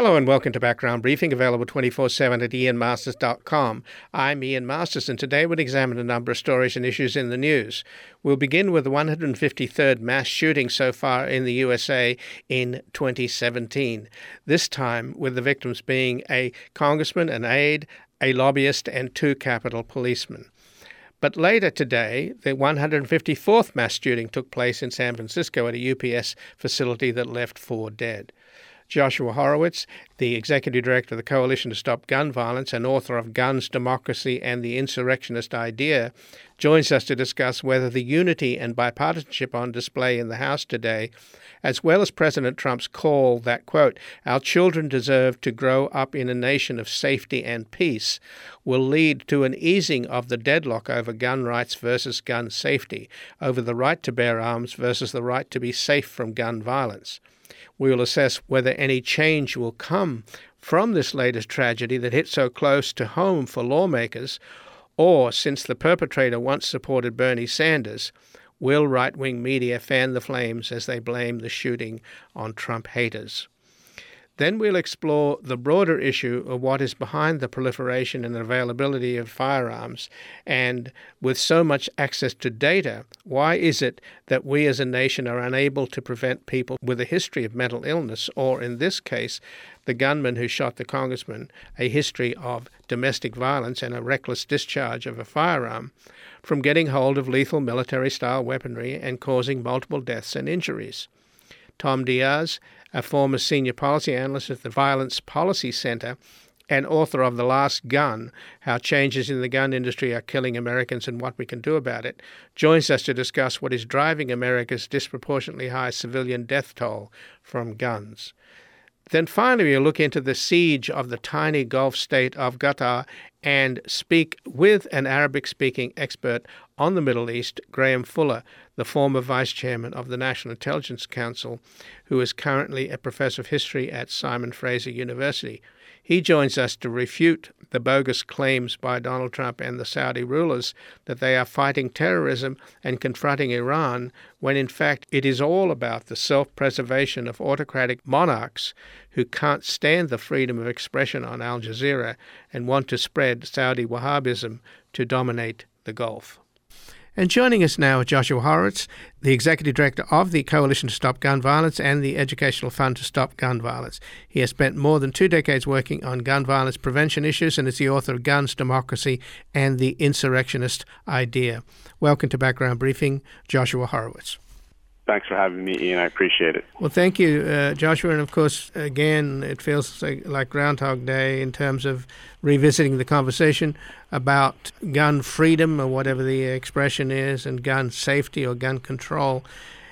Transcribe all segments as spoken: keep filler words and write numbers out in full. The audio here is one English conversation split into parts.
Hello and welcome to Background Briefing, available twenty-four seven at ian masters dot com. I'm Ian Masters, and today we'll examine a number of stories and issues in the news. We'll begin with the one hundred fifty-third mass shooting so far in the U S A in twenty seventeen, this time with the victims being a congressman, an aide, a lobbyist, and two Capitol policemen. But later today, the one hundred fifty-fourth mass shooting took place in San Francisco at a U P S facility that left four dead. Joshua Horowitz, the Executive Director of the Coalition to Stop Gun Violence and author of Guns, Democracy, and the Insurrectionist Idea, joins us to discuss whether the unity and bipartisanship on display in the House today, as well as President Trump's call that, quote, our children deserve to grow up in a nation of safety and peace, will lead to an easing of the deadlock over gun rights versus gun safety, over the right to bear arms versus the right to be safe from gun violence. We will assess whether any change will come from this latest tragedy that hit so close to home for lawmakers, or, since the perpetrator once supported Bernie Sanders, will right-wing media fan the flames as they blame the shooting on Trump haters. Then we'll explore the broader issue of what is behind the proliferation and availability of firearms, and with so much access to data, why is it that we as a nation are unable to prevent people with a history of mental illness, or in this case, the gunman who shot the congressman, a history of domestic violence and a reckless discharge of a firearm, from getting hold of lethal military-style weaponry and causing multiple deaths and injuries? Tom Diaz, a former senior policy analyst at the Violence Policy Center and author of The Last Gun, How Changes in the Gun Industry Are Killing Americans and What We Can Do About It, joins us to discuss what is driving America's disproportionately high civilian death toll from guns. Then finally, we'll look into the siege of the tiny Gulf state of Qatar and speak with an Arabic-speaking expert on the Middle East, Graham Fuller, the former vice chairman of the National Intelligence Council, who is currently a professor of history at Simon Fraser University. He joins us to refute the bogus claims by Donald Trump and the Saudi rulers that they are fighting terrorism and confronting Iran, when in fact it is all about the self-preservation of autocratic monarchs who can't stand the freedom of expression on Al Jazeera and want to spread Saudi Wahhabism to dominate the Gulf. And joining us now is Joshua Horowitz, the Executive Director of the Coalition to Stop Gun Violence and the Educational Fund to Stop Gun Violence. He has spent more than two decades working on gun violence prevention issues and is the author of Guns, Democracy, and the Insurrectionist Idea. Welcome to Background Briefing, Joshua Horowitz. Thanks for having me, Ian. I appreciate it. Well, thank you, uh, Joshua. And of course, again, it feels like, like Groundhog Day in terms of revisiting the conversation about gun freedom, or whatever the expression is, and gun safety or gun control.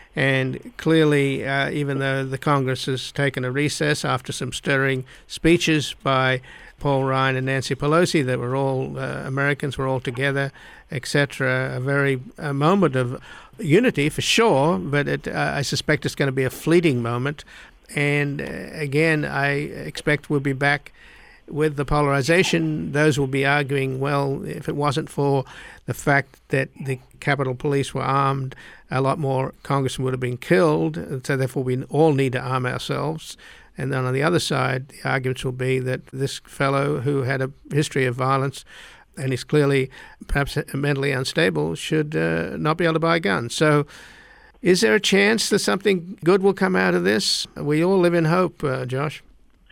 And clearly, uh, even though the Congress has taken a recess after some stirring speeches by Paul Ryan and Nancy Pelosi, that were all uh, Americans were all together, et cetera, a very a moment of unity for sure, but it, uh, I suspect it's going to be a fleeting moment. And uh, again, I expect we'll be back with the polarization. Those will be arguing, well, if it wasn't for the fact that the Capitol Police were armed, a lot more congressmen would have been killed, and so therefore we all need to arm ourselves. And then on the other side, the arguments will be that this fellow who had a history of violence and is clearly perhaps mentally unstable should uh, not be able to buy guns. So is there a chance that something good will come out of this? We all live in hope, uh, Josh.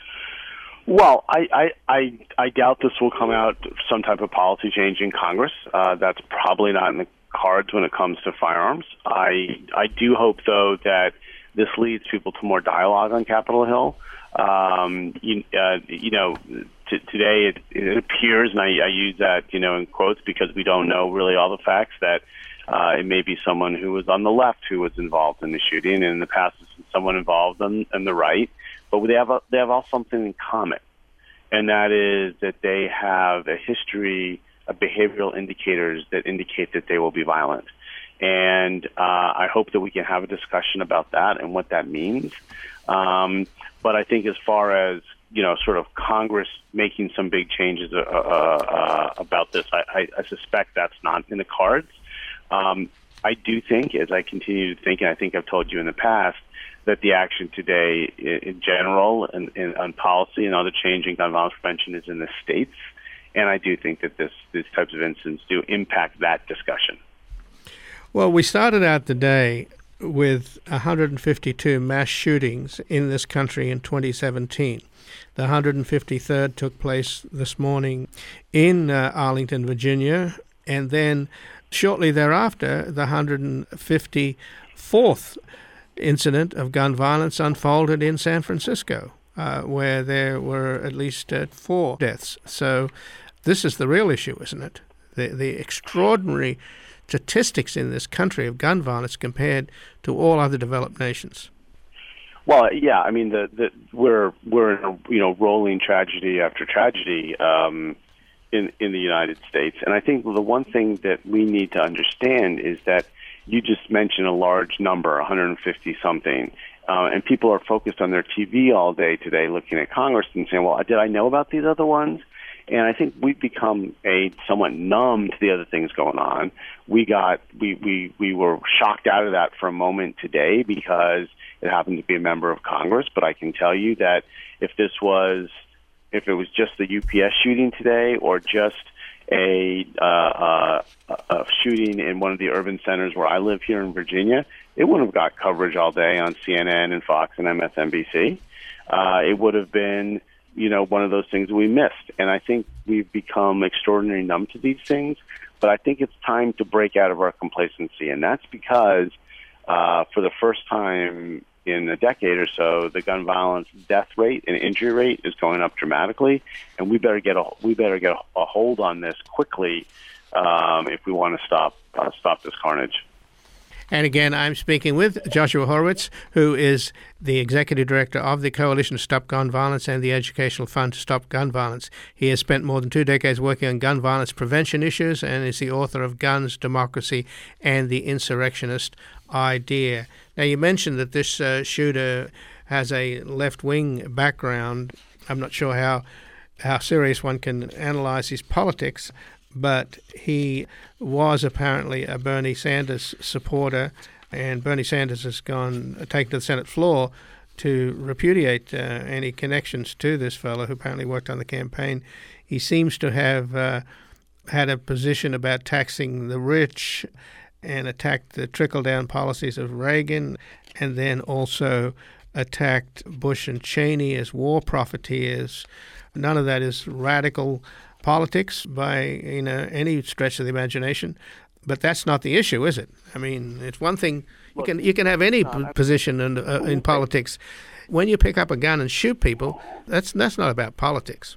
Well, I, I, I, I doubt this will come out some type of policy change in Congress. Uh, that's probably not in the cards when it comes to firearms. I, I do hope, though, that this leads people to more dialogue on Capitol Hill. Um, you, uh, you know, t- today it, it appears, and I, I use that, you know, in quotes because we don't know really all the facts, that uh, it may be someone who was on the left who was involved in the shooting, and in the past it's been someone involved on, on the right. But they have a, they have all something in common, and that is that they have a history of behavioral indicators that indicate that they will be violent. And uh, I hope that we can have a discussion about that and what that means. Um, but I think as far as, you know, sort of Congress making some big changes uh, uh, uh, about this, I, I, I suspect that's not in the cards. Um, I do think, as I continue to think, and I think I've told you in the past, that the action today in, in general and, and on policy and other change in gun violence prevention is in the states. And I do think that this these types of incidents do impact that discussion. Well, we started out the day with one hundred fifty-two mass shootings in this country in twenty seventeen. The one hundred fifty-third took place this morning in uh, Arlington, Virginia, and then shortly thereafter, the one hundred fifty-fourth incident of gun violence unfolded in San Francisco, uh, where there were at least uh, four deaths. So this is the real issue, isn't it? The, the extraordinary statistics in this country of gun violence compared to all other developed nations. Well, yeah, I mean, the, the we're we're in a you know rolling tragedy after tragedy um, in in the United States, and I think the one thing that we need to understand is that you just mentioned a large number, one hundred fifty something, uh, and people are focused on their T V all day today, looking at Congress and saying, "Well, did I know about these other ones?" And I think we've become a somewhat numb to the other things going on. We got we we we were shocked out of that for a moment today because it happened to be a member of Congress. But I can tell you that if this was if it was just the U P S shooting today, or just a, uh, uh, a shooting in one of the urban centers where I live here in Virginia, it wouldn't have got coverage all day on C N N and Fox and M S N B C. Uh, it would have been, you know, one of those things we missed. And I think we've become extraordinarily numb to these things. But I think it's time to break out of our complacency. And that's because uh, for the first time in a decade or so, the gun violence death rate and injury rate is going up dramatically. And we better get a, we better get a, a hold on this quickly um, if we want to stop, uh, stop this carnage. And again, I'm speaking with Joshua Horowitz, who is the Executive Director of the Coalition to Stop Gun Violence and the Educational Fund to Stop Gun Violence. He has spent more than two decades working on gun violence prevention issues and is the author of Guns, Democracy, and the Insurrectionist Idea. Now, you mentioned that this uh, shooter has a left-wing background. I'm not sure how, how serious one can analyze his politics, but he was apparently a Bernie Sanders supporter, and Bernie Sanders has gone taken to the Senate floor to repudiate uh, any connections to this fellow who apparently worked on the campaign. He seems to have uh, had a position about taxing the rich and attacked the trickle-down policies of Reagan, and then also attacked Bush and Cheney as war profiteers. None of that is radical politics by you know any stretch of the imagination, but that's not the issue, is it? I mean, it's one thing you can you can have any p- position in uh, in politics. When you pick up a gun and shoot people, that's that's not about politics.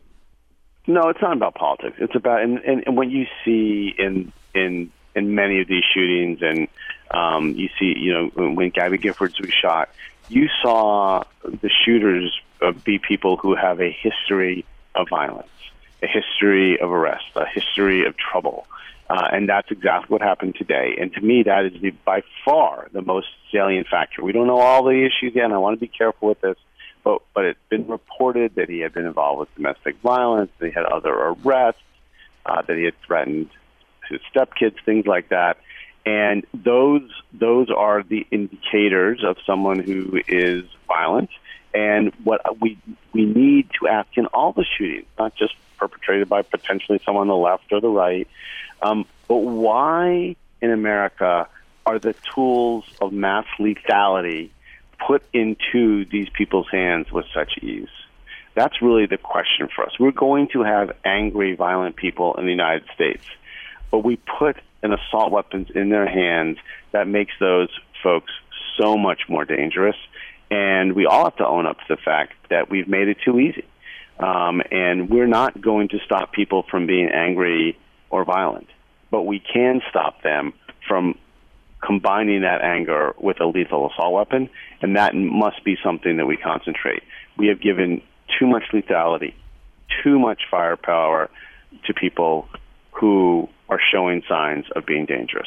No, it's not about politics. It's about and, and, and what you see in in in many of these shootings, and um, you see, you know, when Gabby Giffords was shot, you saw the shooters uh, be people who have a history of violence, a history of arrest, a history of trouble. Uh, and that's exactly what happened today. And to me, that is the, by far the most salient factor. We don't know all the issues yet, and I want to be careful with this, but, but it's been reported that he had been involved with domestic violence, that he had other arrests, uh, that he had threatened his stepkids, things like that. And those those are the indicators of someone who is violent. And what we we need to ask in all the shootings, not just perpetrated by potentially someone on the left or the right, um, but why in America are the tools of mass lethality put into these people's hands with such ease? That's really the question for us. We're going to have angry, violent people in the United States, but we put an assault weapons in their hands that makes those folks so much more dangerous. And we all have to own up to the fact that we've made it too easy. Um, and we're not going to stop people from being angry or violent, but we can stop them from combining that anger with a lethal assault weapon, and that must be something that we concentrate. We have given too much lethality, too much firepower to people who are showing signs of being dangerous.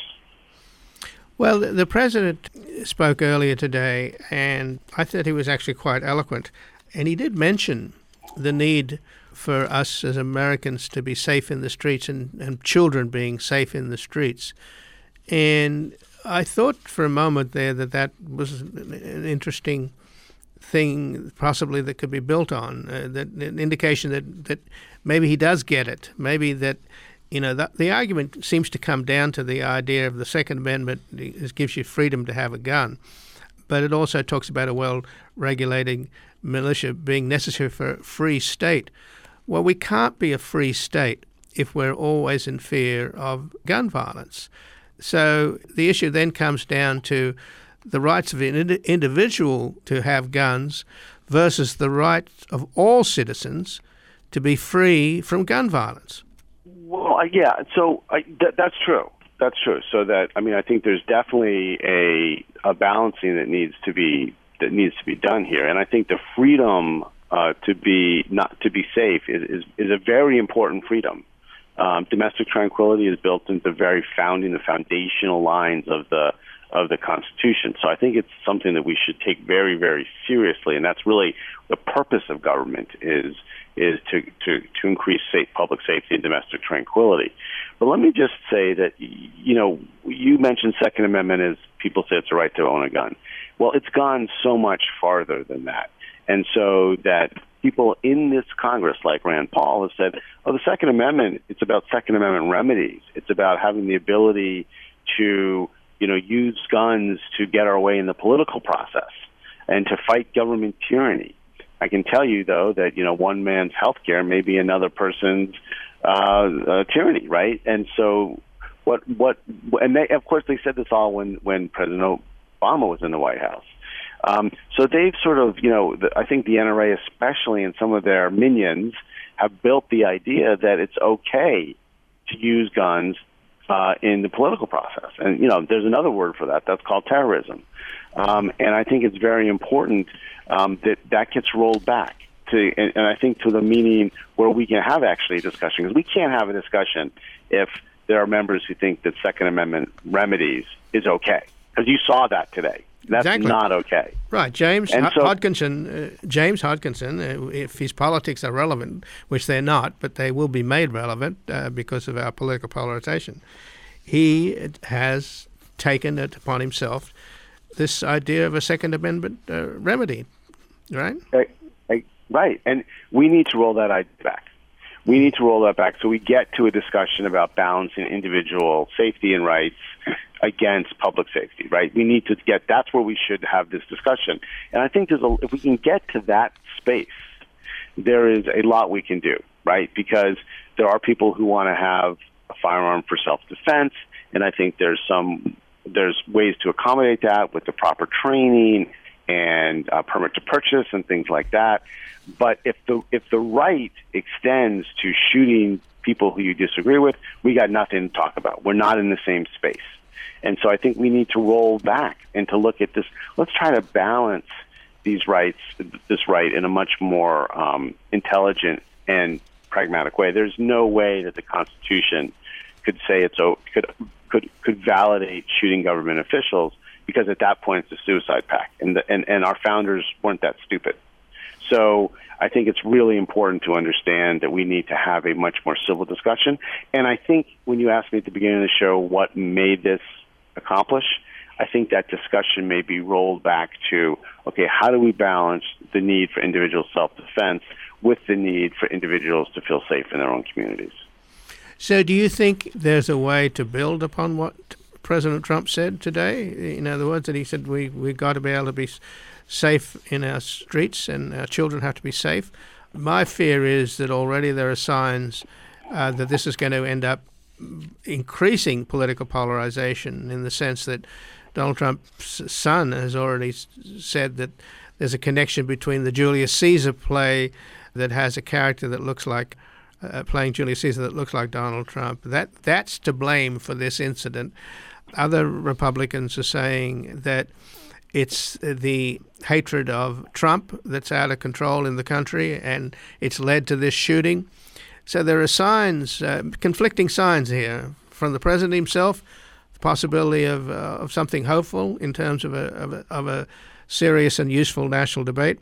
Well, the president spoke earlier today, and I thought he was actually quite eloquent. And he did mention the need for us as Americans to be safe in the streets and, and children being safe in the streets. And I thought for a moment there that that was an interesting thing possibly that could be built on, uh, that an indication that, that maybe he does get it, maybe that, you know, that the argument seems to come down to the idea of the Second Amendment it gives you freedom to have a gun, but it also talks about a well-regulating militia being necessary for a free state. Well, we can't be a free state if we're always in fear of gun violence. So the issue then comes down to the rights of an individual to have guns versus the right of all citizens to be free from gun violence. Well, yeah, so I, th- that's true. That's true. So that, I mean, I think there's definitely a a balancing that needs to be that needs to be done here, and I think the freedom uh, to be not to be safe is is, is a very important freedom. Um, domestic tranquility is built into the very founding, the foundational lines of the of the Constitution. So I think it's something that we should take very, very seriously, and that's really the purpose of government is is to to, to increase safe, public safety and domestic tranquility. But let me just say that, you know, you mentioned Second Amendment as people say it's a right to own a gun. Well, it's gone so much farther than that. And so that people in this Congress, like Rand Paul, have said, oh, the Second Amendment, it's about Second Amendment remedies. It's about having the ability to, you know, use guns to get our way in the political process and to fight government tyranny. I can tell you, though, that, you know, one man's health care may be another person's uh, uh, tyranny, right? And so what, what, and they, of course, they said this all when, when President Obama was in the White House. Um, so they've sort of, you know, the, I think the N R A, especially and some of their minions, have built the idea that it's okay to use guns uh, in the political process. And, you know, there's another word for that. That's called terrorism. Um, and I think it's very important um, that that gets rolled back to, and, and I think to the meaning where we can have actually a discussion, because we can't have a discussion if there are members who think that Second Amendment remedies is okay. Because you saw that today. That's exactly. Not okay. Right. James and H- so, Hodgkinson, uh, James Hodgkinson, uh, if his politics are relevant, which they're not, but they will be made relevant uh, because of our political polarization, he has taken it upon himself, this idea of a Second Amendment uh, remedy, right? Uh, uh, right. And we need to roll that idea back. We need to roll that back so we get to a discussion about balancing individual safety and rights against public safety, right? We need to get, that's where we should have this discussion. And I think there's a, if we can get to that space, there is a lot we can do, right? Because there are people who want to have a firearm for self-defense, and I think there's some, there's ways to accommodate that with the proper training and uh, permit to purchase and things like that. But if the if the right extends to shooting people who you disagree with, we got nothing to talk about. We're not in the same space. And so I think we need to roll back and to look at this. Let's try to balance these rights, this right, in a much more um, intelligent and pragmatic way. There's no way that the Constitution could say it's could could could validate shooting government officials, because at that point it's a suicide pact, and the, and and our founders weren't that stupid. So I think it's really important to understand that we need to have a much more civil discussion. And I think when you asked me at the beginning of the show what made this accomplish, I think that discussion may be rolled back to, okay, how do we balance the need for individual self-defense with the need for individuals to feel safe in their own communities? So do you think there's a way to build upon what President Trump said today? In other words, that he said we, we've got to be able to be safe in our streets and our children have to be safe. My fear is that already there are signs uh, that this is going to end up increasing political polarization, in the sense that Donald Trump's son has already said that there's a connection between the Julius Caesar play that has a character that looks like uh, playing Julius Caesar that looks like Donald Trump. That that's to blame for this incident. Other Republicans are saying that it's the hatred of Trump that's out of control in the country, and it's led to this shooting. So there are signs, uh, conflicting signs here from the president himself, the possibility of uh, of something hopeful in terms of a, of a of a serious and useful national debate,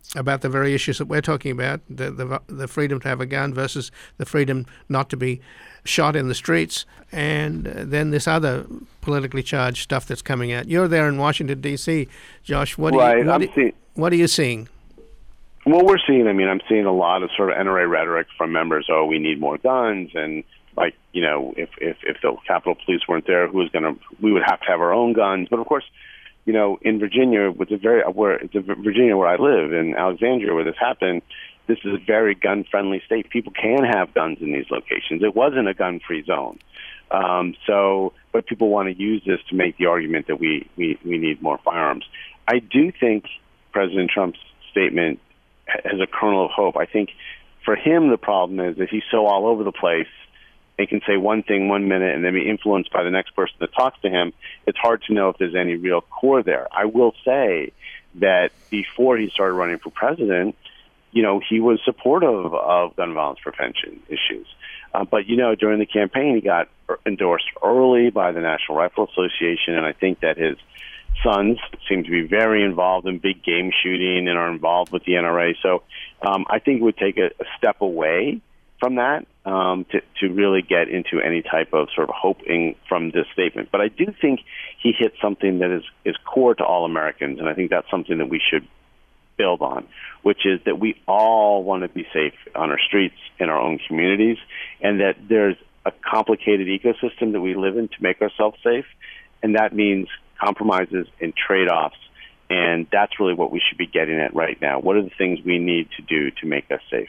about the very issues that we're talking about, the, the the freedom to have a gun versus the freedom not to be shot in the streets, and then this other politically charged stuff that's coming out. You're there in Washington, D C, Josh. What, right, are, you, what, I'm are, see- what are you seeing? Well, we're seeing, I mean, I'm seeing a lot of sort of N R A rhetoric from members, oh, we need more guns, and like, you know, if, if, if the Capitol Police weren't there, who was going to, we would have to have our own guns. But of course, you know, in Virginia, which is very, where it's a Virginia where I live, in Alexandria, where this happened, this is a very gun-friendly state. People can have guns in these locations. It wasn't a gun-free zone. Um, so, but people want to use this to make the argument that we, we, we need more firearms. I do think President Trump's statement has a kernel of hope. I think for him, the problem is that he's so all over the place. They can say one thing one minute and then be influenced by the next person that talks to him. It's hard to know if there's any real core there. I will say that before he started running for president, you know, he was supportive of gun violence prevention issues. Uh, but, you know, during the campaign, he got endorsed early by the National Rifle Association, and I think that his sons seem to be very involved in big game shooting and are involved with the N R A. So um, I think it would take a, a step away from that um, to, to really get into any type of sort of hoping from this statement. But I do think he hit something that is, is core to all Americans, and I think that's something that we should build on, which is that we all want to be safe on our streets, in our own communities, and that there's a complicated ecosystem that we live in to make ourselves safe, and that means compromises and trade-offs, and that's really what we should be getting at right now. What are the things we need to do to make us safe?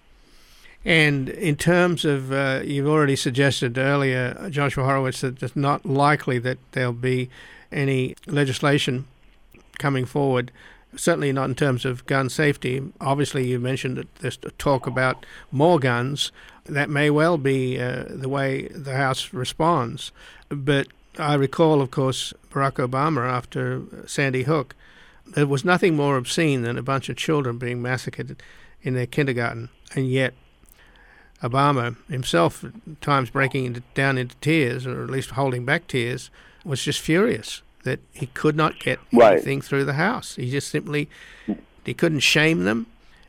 And in terms of, uh, you've already suggested earlier, Joshua Horowitz, that it's not likely that there'll be any legislation coming forward, certainly not in terms of gun safety. Obviously, you mentioned that there's talk about more guns. That may well be uh, the way the House responds. But I recall, of course, Barack Obama after Sandy Hook. There was nothing more obscene than a bunch of children being massacred in their kindergarten, and yet Obama himself, at times breaking into, down into tears, or at least holding back tears, was just furious that he could not get right. anything through the House. He just simply, he couldn't shame them.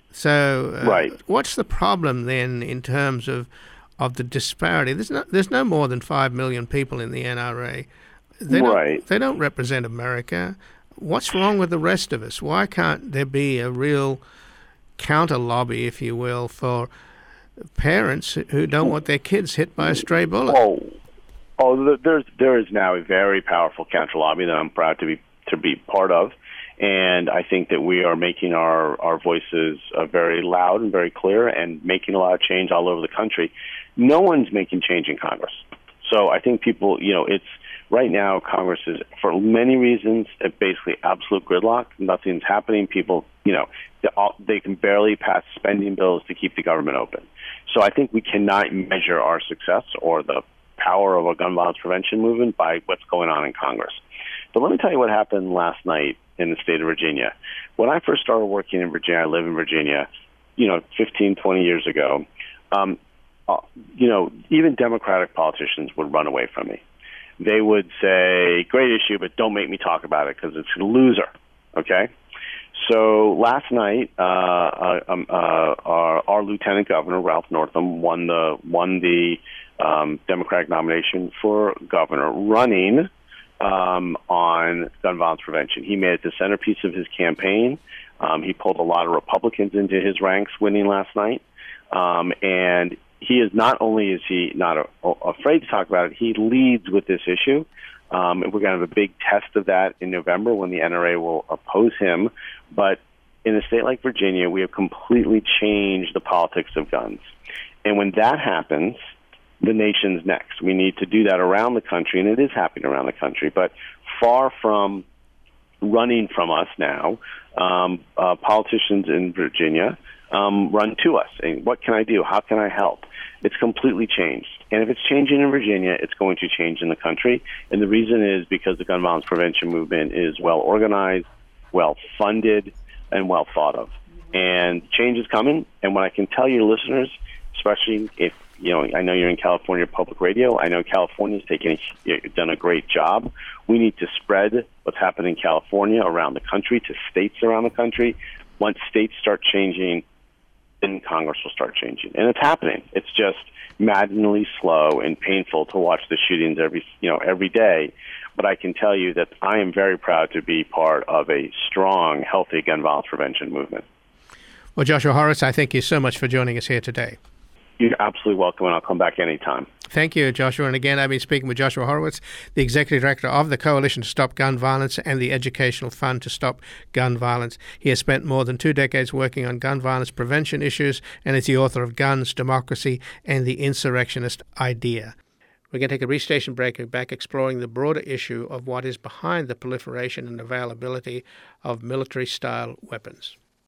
So uh, right. what's the problem then in terms of of the disparity? There's no, there's no more than five million people in the N R A. They right. don't, they don't represent America. What's wrong with the rest of us? Why can't there be a real counter lobby, if you will, for parents who don't want their kids hit by a stray bullet? Oh, oh, there's there is now a very powerful counter lobby that I'm proud to be to be part of, and I think that we are making our our voices uh, very loud and very clear, and making a lot of change all over the country. No one's making change in Congress, so I think people, you know, it's right now Congress is, for many reasons, at basically absolute gridlock. Nothing's happening. People, you know, they, all, they can barely pass spending bills to keep the government open. So I think we cannot measure our success or the power of a gun violence prevention movement by what's going on in Congress. But let me tell you what happened last night in the state of Virginia. When I first started working in Virginia, I live in Virginia, you know, fifteen, twenty years ago, um, uh, you know, even Democratic politicians would run away from me. They would say, great issue, but don't make me talk about it because it's a loser, okay? So last night, uh, uh, um, uh, our, our Lieutenant Governor, Ralph Northam, won the won the um, Democratic nomination for governor, running um, on gun violence prevention. He made it the centerpiece of his campaign. Um, he pulled a lot of Republicans into his ranks, winning last night. Um, and he is not only is he not a, a, afraid to talk about it, he leads with this issue. Um, and we're going to have a big test of that in November when the N R A will oppose him. But in a state like Virginia, we have completely changed the politics of guns. And when that happens, the nation's next. We need to do that around the country, and it is happening around the country. But far from running from us now, um, uh, politicians in Virginia um, run to us, saying, what can I do? How can I help? It's completely changed. And if it's changing in Virginia, it's going to change in the country. And the reason is because the gun violence prevention movement is well organized, well funded, and well thought of. And change is coming. And what I can tell your listeners, especially if, you know, I know you're in California Public Radio. I know California's taken a, done a great job. We need to spread what's happening in California around the country to states around the country. Once states start changing, then Congress will start changing. And it's happening. It's just maddeningly slow and painful to watch the shootings every, you know, every day. But I can tell you that I am very proud to be part of a strong, healthy gun violence prevention movement. Well, Joshua Horowitz, I thank you so much for joining us here today. You're absolutely welcome, and I'll come back anytime. Thank you, Joshua. And again, I've been speaking with Joshua Horowitz, the Executive Director of the Coalition to Stop Gun Violence and the Educational Fund to Stop Gun Violence. He has spent more than two decades working on gun violence prevention issues and is the author of Guns, Democracy, and the Insurrectionist Idea. We're going to take a brief station break. We're back exploring the broader issue of what is behind the proliferation and availability of military-style weapons.